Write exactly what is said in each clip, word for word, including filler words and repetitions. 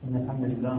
إن الحمد لله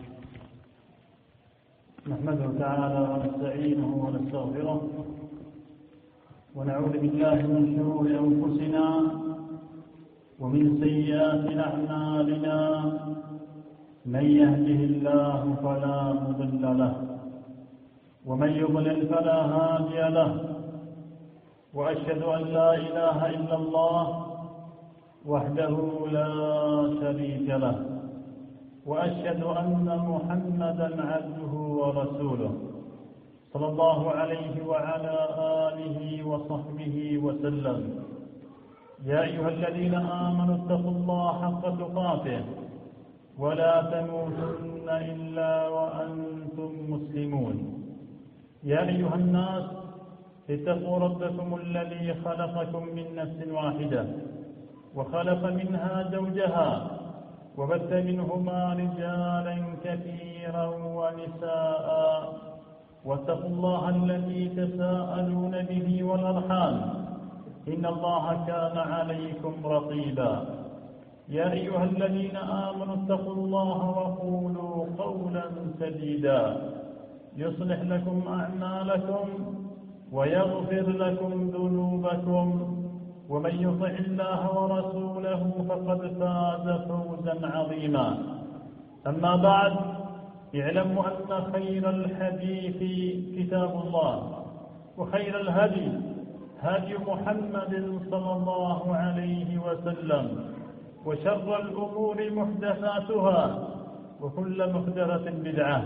نحمده تعالى ونستعينه ونستغفره ونعوذ بالله من شرور أنفسنا ومن سيئات أعمالنا. من يهده الله فلا مضل له ومن يضلل فلا هادي له، وأشهد أن لا إله إلا الله وحده لا شريك له، وأشهد أن محمدا عبده ورسوله صلى الله عليه وعلى آله وصحبه وسلم. يا أيها الذين آمنوا اتقوا الله حق تقاته ولا تموتن إلا وأنتم مسلمون. يا أيها الناس اتقوا ربكم الذي خلقكم من نفس واحدة وخلق منها زوجها وبث منهما رجالا كثيرا ونساء، واتقوا الله الذي تساءلون به والأرحام إن الله كان عليكم رقيبا. يا أيها الذين آمنوا اتقوا الله وقولوا قولا سديدا يصلح لكم أعمالكم ويغفر لكم ذنوبكم، ومن يطع الله ورسوله فقد فاز فوزا عظيما. أما بعد، اعلموا أن خير الحديث كتاب الله، وخير الهدي هدي محمد صلى الله عليه وسلم، وشر الأمور محدثاتها وكل محدثة بدعة.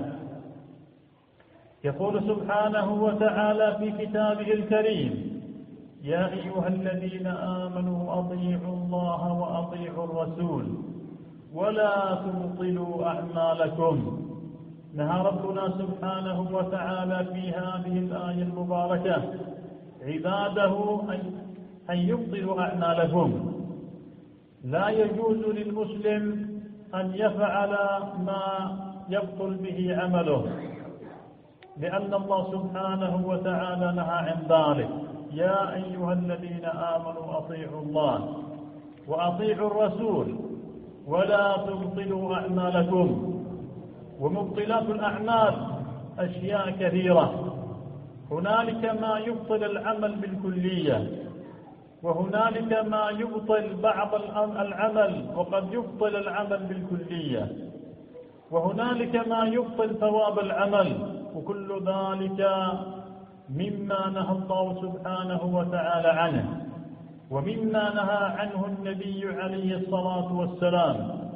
يقول سبحانه وتعالى في كتابه الكريم: يا أيها الذين آمنوا أطيعوا الله وأطيعوا الرسول ولا تبطلوا أعمالكم. نهى ربنا سبحانه وتعالى في هذه الآية المباركة عباده أن يبطلوا أعمالهم. لا يجوز للمسلم أن يفعل ما يبطل به عمله، لأن الله سبحانه وتعالى نهى عن ذلك. يا أيها الذين آمنوا أطيعوا الله وأطيعوا الرسول ولا تبطلوا أعمالكم. ومبطلات الأعمال أشياء كثيرة، هنالك ما يبطل العمل بالكلية، وهنالك ما يبطل بعض العمل وقد يبطل العمل بالكلية، وهنالك ما يبطل ثواب العمل، وكل ذلك مما نهى الله سبحانه وتعالى عنه، ومما نهى عنه النبي عليه الصلاة والسلام.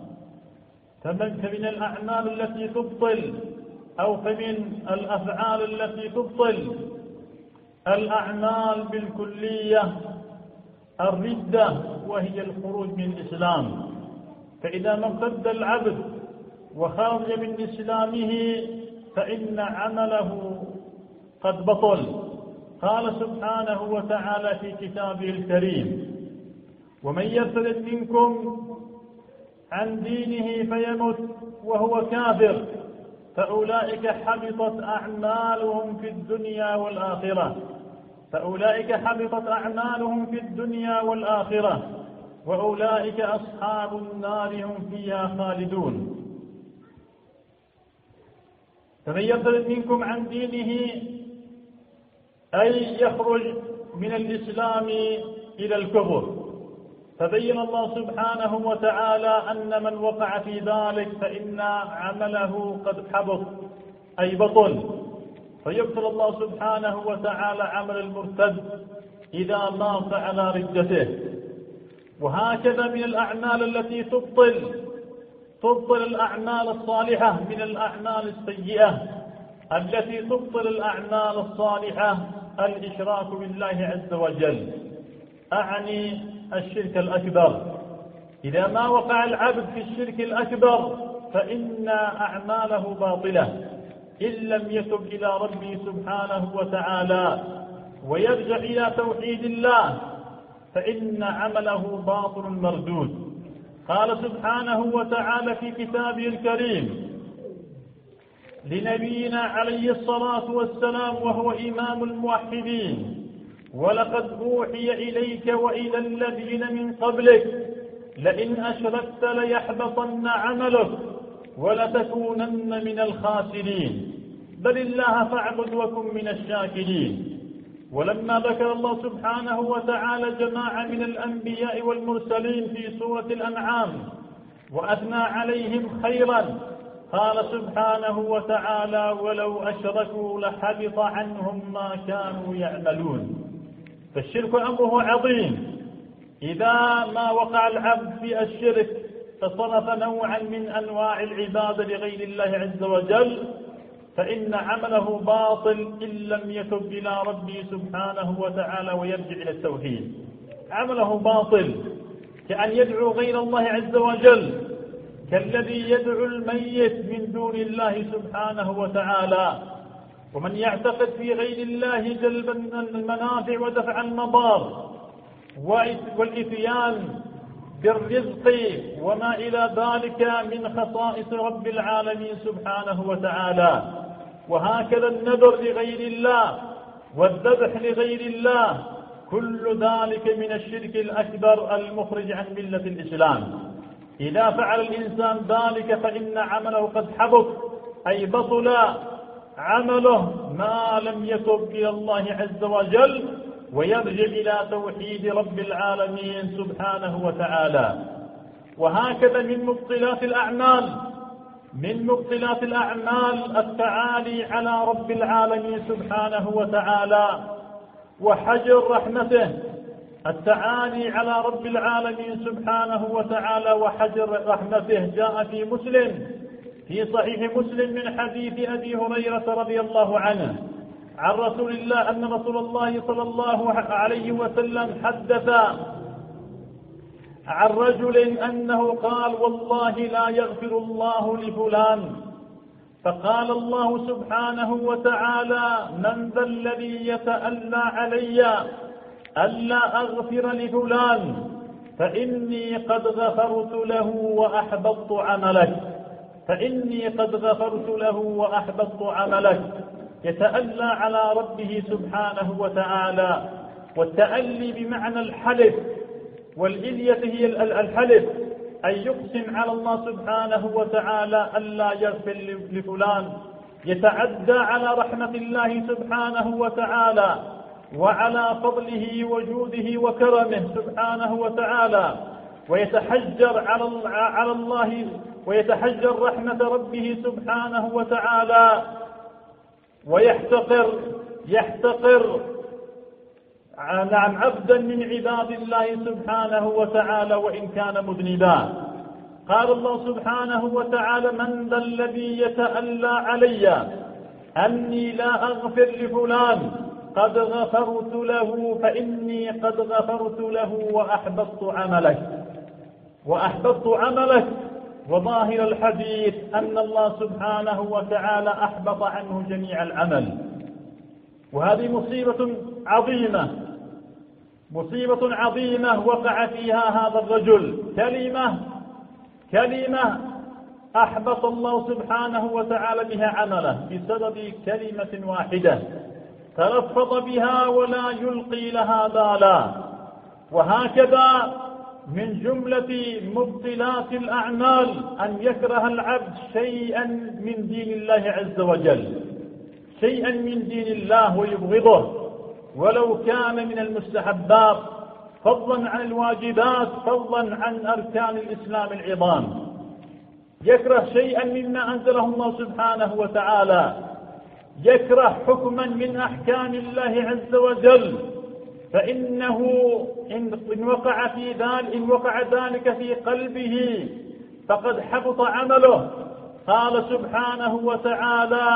فمن الأعمال التي تبطل أو فمن الأفعال التي تبطل الأعمال بالكلية الردة، وهي الخروج من الإسلام. فإذا ما ارتد العبد وخرج من إسلامه فإن عمله قد بطل. قال سبحانه وتعالى في كتابه الكريم: ومن يرتد منكم عن دينه فيمت وهو كافر فأولئك حبطت أعمالهم في الدنيا والآخرة فأولئك حبطت أعمالهم في الدنيا والآخرة وأولئك أصحاب النار هم فيها خالدون. فمن يرتد منكم عن دينه أي يخرج من الإسلام إلى الكفر. فبين الله سبحانه وتعالى أن من وقع في ذلك فإن عمله قد حبط أي بطل، فيبطل الله سبحانه وتعالى عمل المرتد إذا مات على ردته. وهكذا من الأعمال التي تبطل تبطل الأعمال الصالحة من الأعمال السيئة التي تبطل الأعمال الصالحة الإشراك بالله عز وجل، أعني الشرك الأكبر. إذا ما وقع العبد في الشرك الأكبر فإن أعماله باطلة إن لم يتب إلى ربه سبحانه وتعالى ويرجع إلى توحيد الله، فإن عمله باطل مردود. قال سبحانه وتعالى في كتابه الكريم لنبينا عليه الصلاة والسلام وهو إمام الموحدين: ولقد أوحي إليك وإلى الذين من قبلك لئن أشركت ليحبطن عملك ولتكونن من الخاسرين، بل الله فاعبد وكن من الشاكرين. ولما ذكر الله سبحانه وتعالى جماعة من الأنبياء والمرسلين في سورة الأنعام وأثنى عليهم خيرا، قال سبحانه وتعالى: ولو أشركوا لحبط عنهم ما كانوا يعملون. فالشرك أمره عظيم. إذا ما وقع العبد في الشرك فصرف نوعا من أنواع العبادة لغير الله عز وجل، فإن عمله باطل إن لم يتب إلى ربه سبحانه وتعالى ويرجع إلى التوحيد. عمله باطل كأن يدعو غير الله عز وجل، كالذي يدعو الميت من دون الله سبحانه وتعالى. ومن يعتقد في غير الله جلب المنافع ودفع المضار والإتيان بالرزق وما إلى ذلك من خصائص رب العالمين سبحانه وتعالى. وهكذا النذر لغير الله والذبح لغير الله، كل ذلك من الشرك الأكبر المخرج عن ملة الإسلام. إذا فعل الإنسان ذلك فإن عمله قد حبط، أي بطل عمله ما لم يتب إلى الله عز وجل ويرجع إلى توحيد رب العالمين سبحانه وتعالى. وهكذا من مبطلات الأعمال من مبطلات الأعمال التعالي على رب العالمين سبحانه وتعالى وحجر رحمته. التعالي على رب العالمين سبحانه وتعالى وحجر رحمته جاء في مسلم في صحيح مسلم من حديث أبي هريرة رضي الله عنه عن رسول الله أن رسول الله صلى الله عليه وسلم حدث عن رجل أنه قال: والله لا يغفر الله لفلان. فقال الله سبحانه وتعالى: من ذا الذي يتألى علي ألا أغفر لفلان فإني قد غفرت له وأحبطت عملك فإني قد غفرت له وأحبطت عملك. يتألى على ربه سبحانه وتعالى. والتألي بمعنى الحلف، والإلية هي الحلف، أن يقسم على الله سبحانه وتعالى ألا يغفر لفلان، يتعدى على رحمة الله سبحانه وتعالى وعلى فضله وجوده وكرمه سبحانه وتعالى، ويتحجر على على الله ويتحجر رحمة ربه سبحانه وتعالى، ويحتقر يحتقر نعم عبدا من عباد الله سبحانه وتعالى وإن كان مذنبا. قال الله سبحانه وتعالى: من ذا الذي يتألى علي أني لا أغفر لفلان قد غفرت له فإني قد غفرت له وأحبطت عملك وأحبطت عملك. وظاهر الحديث أن الله سبحانه وتعالى أحبط عنه جميع العمل. وهذه مصيبة عظيمة مصيبة عظيمة وقع فيها هذا الرجل. كلمة كلمة أحبط الله سبحانه وتعالى بها عمله بسبب كلمة واحدة تلفظ بها ولا يلقي لها بالا. وهكذا من جملة مبطلات الأعمال أن يكره العبد شيئا من دين الله عز وجل شيئا من دين الله ويبغضه، ولو كان من المستحبات، فضلا عن الواجبات، فضلا عن أركان الإسلام العظام. يكره شيئا مما أنزله الله سبحانه وتعالى، يكره حكما من أحكام الله عز وجل، فإنه إن وقع في ذلك إن وقع ذلك في قلبه فقد حبط عمله. قال سبحانه وتعالى: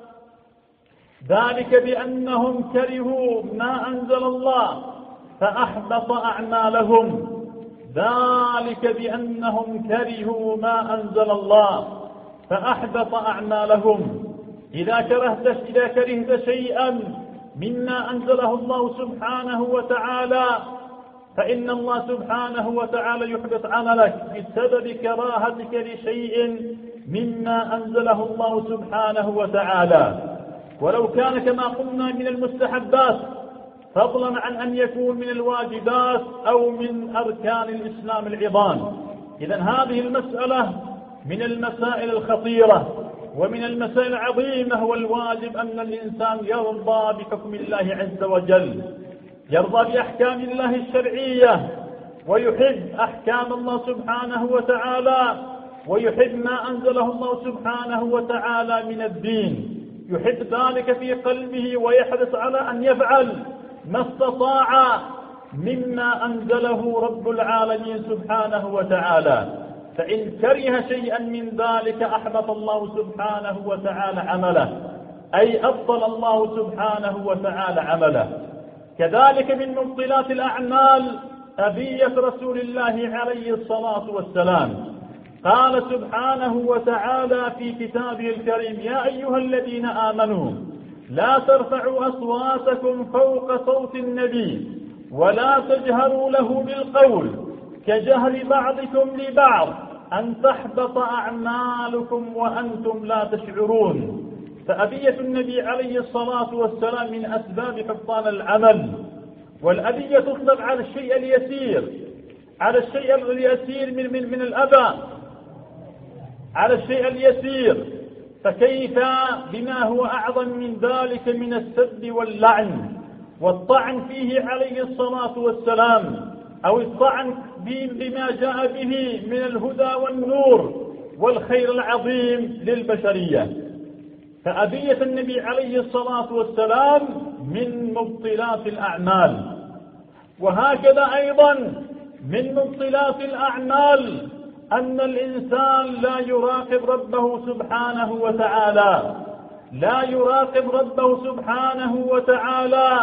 ذلك بأنهم كرهوا ما أنزل الله فأحبط أعمالهم ذلك بأنهم كرهوا ما أنزل الله فأحبط أعمالهم. إذا كرهت إذا كرهت شيئا مما أنزله الله سبحانه وتعالى فإن الله سبحانه وتعالى يحبط عملك بسبب كراهتك لشيء مما أنزله الله سبحانه وتعالى، ولو كان كما قلنا من المستحبات، فضلا عن أن يكون من الواجبات أو من أركان الإسلام العظام. إذن هذه المسألة من المسائل الخطيرة ومن المسائل العظيمة، والواجب أن الإنسان يرضى بحكم الله عز وجل، يرضى بأحكام الله الشرعية، ويحب أحكام الله سبحانه وتعالى، ويحب ما أنزله الله سبحانه وتعالى من الدين، يحب ذلك في قلبه، ويحرص على أن يفعل ما استطاع مما أنزله رب العالمين سبحانه وتعالى. فإن كره شيئا من ذلك أحبط الله سبحانه وتعالى عمله، أي أبطل الله سبحانه وتعالى عمله. كذلك من مبطلات الأعمال أبية رسول الله عليه الصلاة والسلام، قال سبحانه وتعالى في كتابه الكريم: يا أيها الذين آمنوا لا ترفعوا أصواتكم فوق صوت النبي ولا تجهروا له بالقول كجهر بعضكم لبعض أن تحبط أعمالكم وأنتم لا تشعرون. فأبية النبي عليه الصلاة والسلام من أسباب حبطان العمل، والأبية تطلق على الشيء اليسير، على الشيء اليسير من, من, من الأذى، على الشيء اليسير، فكيف بما هو أعظم من ذلك من السب واللعن والطعن فيه عليه الصلاة والسلام، أو الطعن بما جاء به من الهدى والنور والخير العظيم للبشرية. فأبية النبي عليه الصلاة والسلام من مبطلات الأعمال. وهكذا أيضا من مبطلات الأعمال أن الإنسان لا يراقب ربه سبحانه وتعالى، لا يراقب ربه سبحانه وتعالى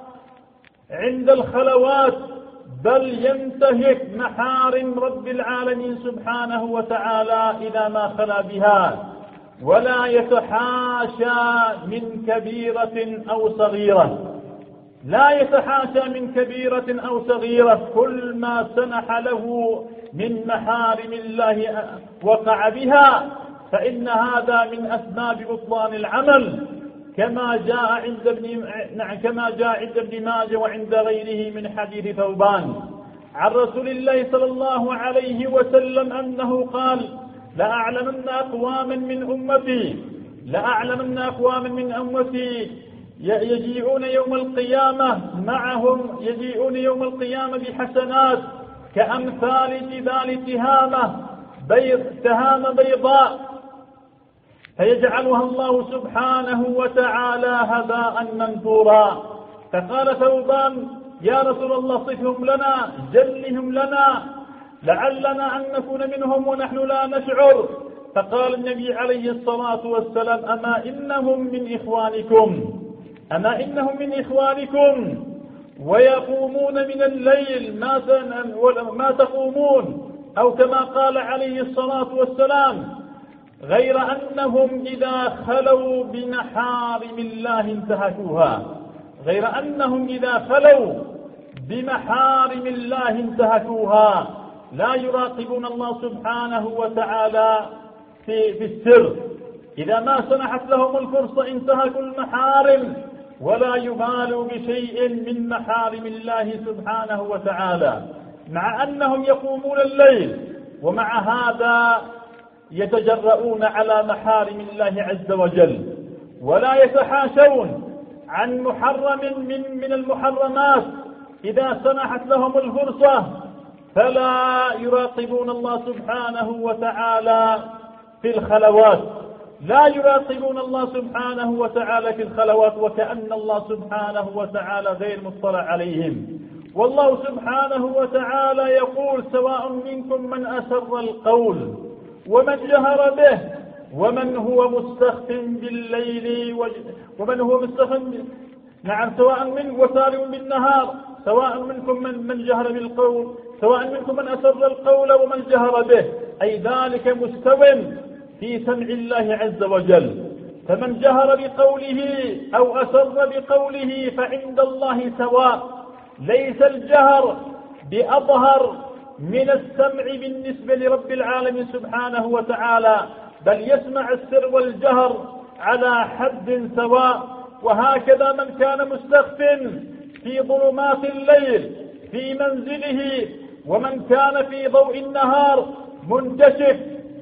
عند الخلوات، بل ينتهك محارم رب العالمين سبحانه وتعالى إذا ما خلا بها، ولا يتحاشى من كبيرة أو صغيرة، لا يتحاشى من كبيرة أو صغيرة، كل ما سنح له من محارم الله وقع بها، فإن هذا من أسباب بطلان العمل، كما جاء عند ابن نعم كما جاء عند ابن ماجه وعند غيره من حديث ثوبان عن رسول الله صلى الله عليه وسلم أنه قال: لأعلمن أقواما من أمتي لأعلمن أقواما من أمتي يجيئون يوم القيامة معهم يجيئون يوم القيامة بحسنات كأمثال جبال تهامة بيض تهامة بيضاء، فيجعلها الله سبحانه وتعالى هباء منثورا. فقال ثوبان: يا رسول الله صفهم لنا، جلهم لنا، لعلنا أن نكون منهم ونحن لا نشعر. فقال النبي عليه الصلاة والسلام: أما إنهم من إخوانكم أما إنهم من إخوانكم ويقومون من الليل ما ما تقومون، أو كما قال عليه الصلاة والسلام: غير أنهم إذا خلوا بمحارم الله انتهكوها غير أنهم إذا خلوا بمحارم الله انتهكوها لا يراقبون الله سبحانه وتعالى في, في السر، إذا ما سنحت لهم الفرصة انتهكوا المحارم، ولا يبالوا بشيء من محارم الله سبحانه وتعالى، مع أنهم يقومون الليل، ومع هذا يتجرؤون على محارم الله عز وجل، ولا يتحاشون عن محرم من, من المحرمات إذا سنحت لهم الفرصة، فلا يراقبون الله سبحانه وتعالى في الخلوات لا يراقبون الله سبحانه وتعالى في الخلوات، وكأن الله سبحانه وتعالى غير مطلع عليهم. والله سبحانه وتعالى يقول: سواء منكم من أسر القول ومن جهر به ومن هو مستخف بالليل ومن هو مستخف نعم سواء من وسارع بالنهار، سواء منكم من, من جهر بالقول سواء منكم من أسر القول ومن جهر به، أي ذلك مستو في سمع الله عز وجل. فمن جهر بقوله أو أسر بقوله فعند الله سواء، ليس الجهر بأظهر من السمع بالنسبة لرب العالمين سبحانه وتعالى، بل يسمع السر والجهر على حد سواء. وهكذا من كان مستخف في ظلمات الليل في منزله، ومن كان في ضوء النهار منكشف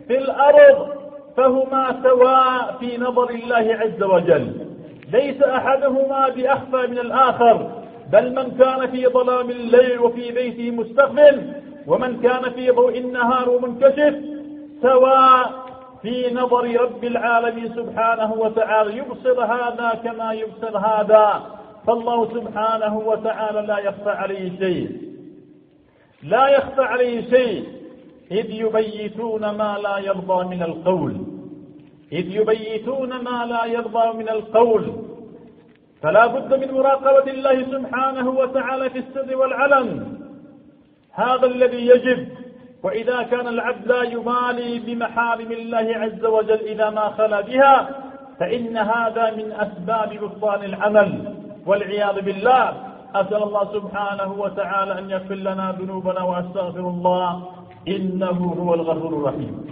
في الأرض فهما سواء في نظر الله عز وجل، ليس أحدهما بأخفى من الآخر، بل من كان في ظلام الليل وفي بيته مستخف ومن كان في ضوء النهار ومنكشف سواء في نظر رب العالمين سبحانه وتعالى، يبصر هذا كما يبصر هذا، فالله سبحانه وتعالى لا يخفى عليه شيء، لا يخفى عليه شيء، إذ يبيتون ما لا يرضى من القول، إذ يبيتون ما لا يرضى من القول. فلا بد من مراقبة الله سبحانه وتعالى في السر والعلن، هذا الذي يجب. وإذا كان العبد لا يبالي بمحارم الله عز وجل إذا ما خلا بها، فإن هذا من أسباب بطلان العمل والعياذ بالله. أسأل الله سبحانه وتعالى أن يغفر لنا ذنوبنا، وأستغفر الله إنه هو الغفور الرحيم.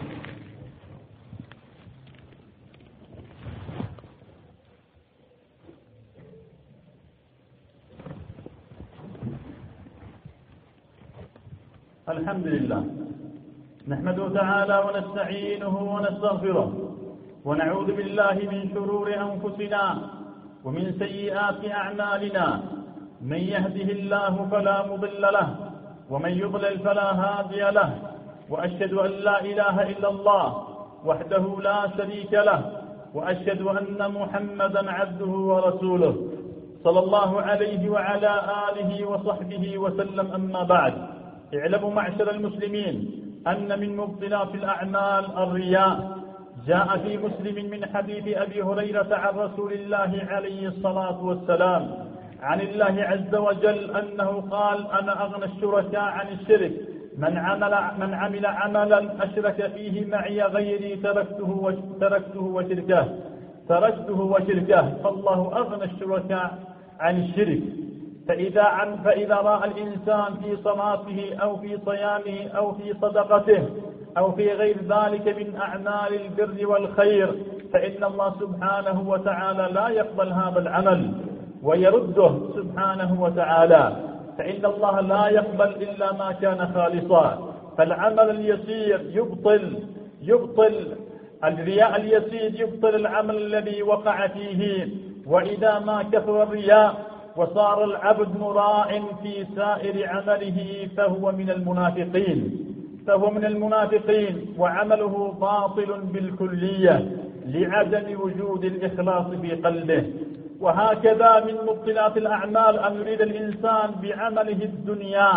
الحمد لله، نحمده تعالى ونستعينه ونستغفره، ونعوذ بالله من شرور أنفسنا ومن سيئات أعمالنا، من يهده الله فلا مضل له ومن يضلل فلا هادي له، وأشهد أن لا إله إلا الله وحده لا شريك له، وأشهد أن محمدا عبده ورسوله صلى الله عليه وعلى آله وصحبه وسلم. أما بعد، اعلموا معشر المسلمين أن من مبطلات الأعمال الرياء. جاء في مسلم من حديث أبي هريرة عن رسول الله عليه الصلاة والسلام عن الله عز وجل أنه قال: أنا أغنى الشركاء عن الشرك، من عمل من عمل عملا أشرك فيه معي غيري تركته تركته وشركه تركته وشركه فالله أغنى الشركاء عن الشرك. فإذا عن فإذا رأى الإنسان في صلاته أو في صيامه أو في صدقته أو في غير ذلك من أعمال البر والخير، فإن الله سبحانه وتعالى لا يقبل هذا العمل ويرده سبحانه وتعالى، فإن الله لا يقبل إلا ما كان خالصا. فالعمل اليسير يبطل يبطل الرياء اليسير يبطل العمل الذي وقع فيه. وإذا ما كثر الرياء وصار العبد مراع في سائر عمله فهو من المنافقين فهو من المنافقين وعمله باطل بالكلية لعدم وجود الإخلاص في قلبه. وهكذا من مبطلات الأعمال أن يريد الإنسان بعمله الدنيا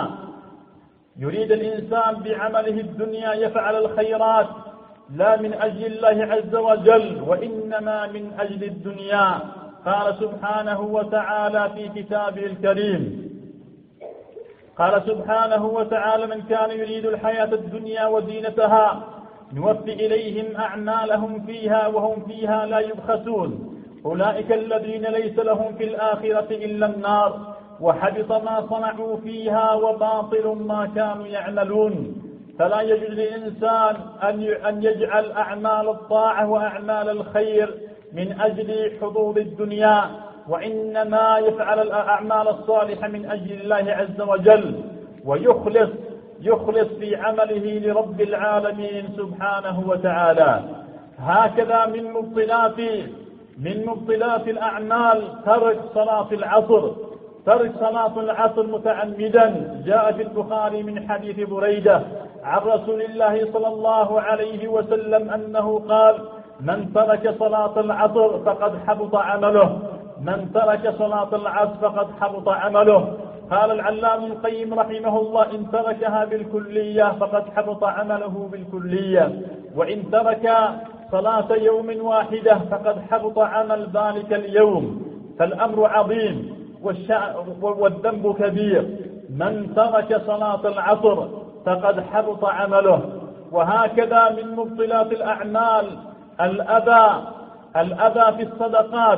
يريد الإنسان بعمله الدنيا يفعل الخيرات لا من أجل الله عز وجل، وإنما من أجل الدنيا. قال سبحانه وتعالى في كتابه الكريم قال سبحانه وتعالى: من كان يريد الحياة الدنيا وزينتها نوفي إليهم أعمالهم فيها وهم فيها لا يبخسون، أولئك الذين ليس لهم في الآخرة إلا النار وحبط ما صنعوا فيها وباطل ما كانوا يعملون. فلا يجوز للإنسان أن يجعل أعمال الطاعة وأعمال الخير من أجل حظوظ الدنيا، وإنما يفعل الأعمال الصالحة من أجل الله عز وجل، ويخلص يخلص في عمله لرب العالمين سبحانه وتعالى. هكذا من مبطلات من مبطلات الأعمال ترك صلاة العصر ترك صلاة العصر متعمدا. جاء في البخاري من حديث بريدة عن رسول الله صلى الله عليه وسلم أنه قال: من ترك صلاة العصر فقد حبط عمله من ترك صلاة العصر فقد حبط عمله. قال العلامة ابن القيم رحمه الله: إن تركها بالكلية فقد حبط عمله بالكلية، وإن ترك صلاة يوم واحدة فقد حبط عمل ذلك اليوم. فالأمر عظيم والذنب كبير. من ترك صلاة العصر فقد حبط عمله. وهكذا من مبطلات الأعمال الأذى الأذى في الصدقات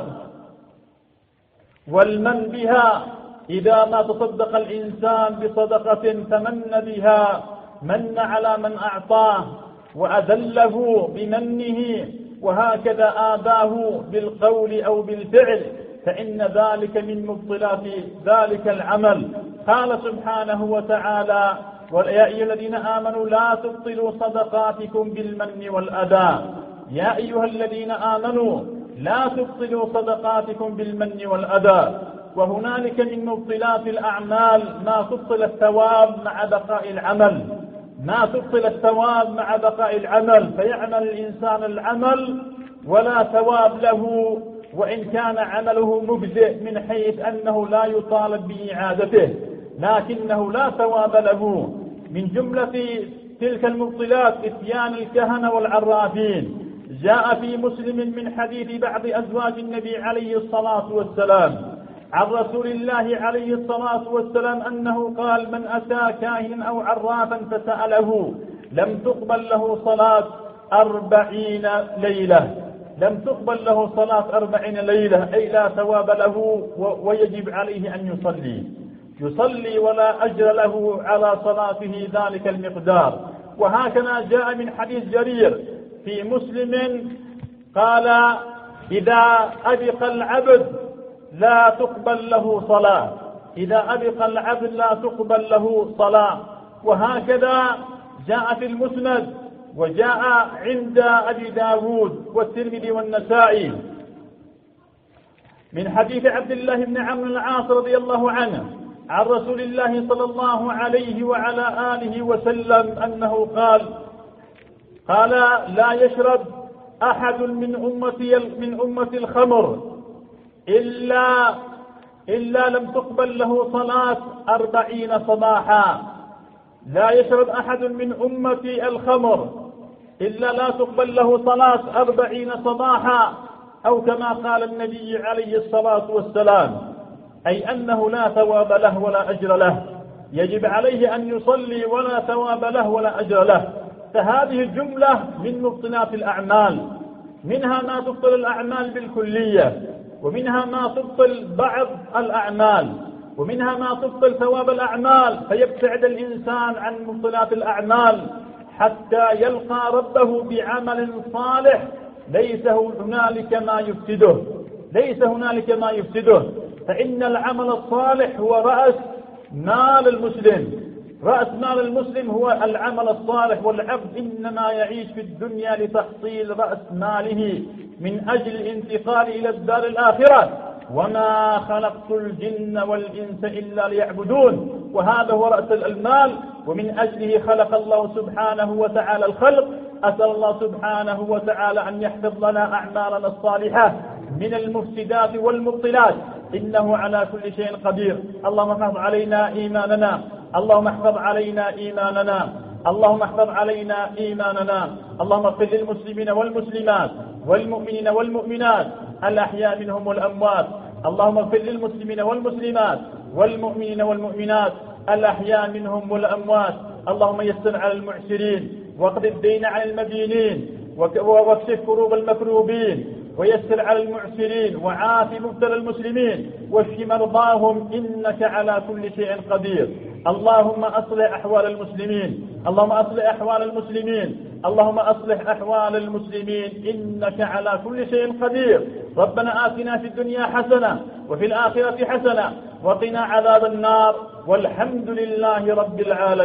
والمن بها. إذا ما تصدق الإنسان بصدقة فمن بها من على من أعطاه وأذله بمنه، وهكذا آذاه بالقول أو بالفعل، فإن ذلك من مبطلات ذلك العمل. قال سبحانه وتعالى: ويا أيها الذين آمنوا لا تبطلوا صدقاتكم بالمن والأذى يا أيها الذين آمنوا لا تبطلوا صدقاتكم بالمن والأذى. وهنالك من مبطلات الأعمال ما تبطل الثواب مع بقاء العمل ما تبطل الثواب مع بقاء العمل فيعمل الإنسان العمل ولا ثواب له وإن كان عمله مجزئ من حيث أنه لا يطالب بإعادته لكنه لا ثواب له. من جملة تلك المبطلات إتيان الكهنة والعرافين. جاء في مسلم من حديث بعض أزواج النبي عليه الصلاة والسلام عن رسول الله عليه الصلاة والسلام أنه قال: من أتى كاهنا أو عرافا فسأله لم تقبل له صلاة أربعين ليلة لم تقبل له صلاة أربعين ليلة أي لا ثواب له ويجب عليه أن يصلي يصلي ولا أجر له على صلاته ذلك المقدار. وهكذا جاء من حديث جرير في مسلم قال: إذا أبق العبد لا تقبل له صلاة إذا أبق العبد لا تقبل له صلاة. وهكذا جاء في المسند وجاء عند أبي داود والترمذي والنسائي من حديث عبد الله بن عمرو بن العاص رضي الله عنه عن رسول الله صلى الله عليه وعلى آله وسلم أنه قال قال لا يشرب أحد من أمتي من أمة الخمر إلا إلا لم تقبل له صلاة أربعين صباحا لا يشرب أحد من أمتي الخمر إلا لا تقبل له صلاة أربعين صباحا أو كما قال النبي عليه الصلاة والسلام أي أنه لا ثواب له ولا أجر له يجب عليه أن يصلي ولا ثواب له ولا أجر له. فهذه الجملة من مبطلات الأعمال منها ما تبطل الأعمال بالكلية ومنها ما تبطل بعض الأعمال ومنها ما تبطل ثواب الأعمال فيبتعد الإنسان عن مبطلات الأعمال حتى يلقى ربه بعمل صالح ليس هنالك ما يفسده ليس هنالك ما يفسده فإن العمل الصالح هو رأس مال المسلم رأس مال المسلم هو العمل الصالح. والعبد إنما يعيش في الدنيا لتحصيل رأس ماله من أجل الانتقال إلى الدار الآخرة وما خلقت الجن والإنس إلا ليعبدون وهذا هو رأس المال ومن أجله خلق الله سبحانه وتعالى الخلق. أسأل الله سبحانه وتعالى أن يحفظ لنا أعمالنا الصالحة من المفسدات والمبطلات إنه على كل شيء قدير. اللهم احفظ علينا إيماننا اللهم احفظ علينا إيماننا اللهم احفظ علينا إيماننا اللهم اغفر للمسلمين والمسلمات والمؤمنين والمؤمنات الأحياء منهم والأموات اللهم اغفر للمسلمين والمسلمات والمؤمنين والمؤمنات الأحياء منهم والأموات. اللهم يسر على المعسرين واقض الدين عن المدينين واكشف كروب المكروبين ويسر على المعسرين وعاف مبتلى المسلمين واشف مرضاهم إنك على كل شيء قدير. اللهم أصلح أحوال المسلمين اللهم أصلح أحوال المسلمين اللهم أصلح أحوال المسلمين إنك على كل شيء قدير. ربنا آتنا في الدنيا حسنة وفي الآخرة حسنة وقنا عذاب النار والحمد لله رب العالمين.